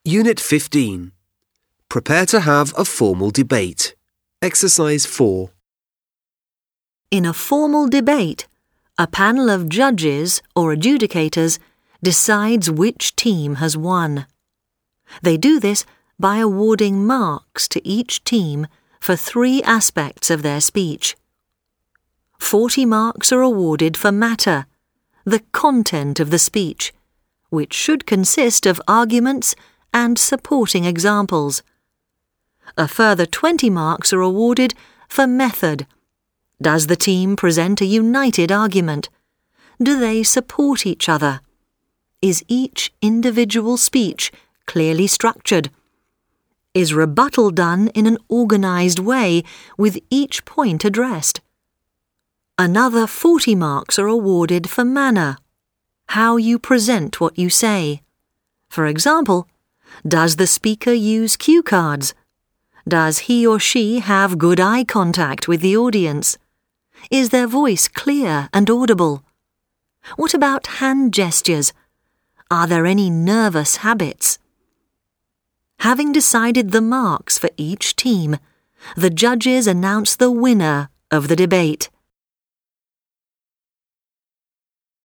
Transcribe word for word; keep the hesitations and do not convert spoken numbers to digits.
Unit fifteen. Prepare to have a formal debate. Exercise four. In a formal debate, a panel of judges or adjudicators decides which team has won. They do this by awarding marks to each team for three aspects of their speech. Forty marks are awarded for matter, the content of the speech, which should consist of arguments and supporting examples. A further twenty marks are awarded for method. Does the team present a united argument? Do they support each other? Is each individual speech clearly structured? Is rebuttal done in an organized way with each point addressed? Another forty marks are awarded for manner, how you present what you say. For example, does the speaker use cue cards? Does he or she have good eye contact with the audience? Is their voice clear and audible? What about hand gestures? Are there any nervous habits? Having decided the marks for each team, the judges announce the winner of the debate.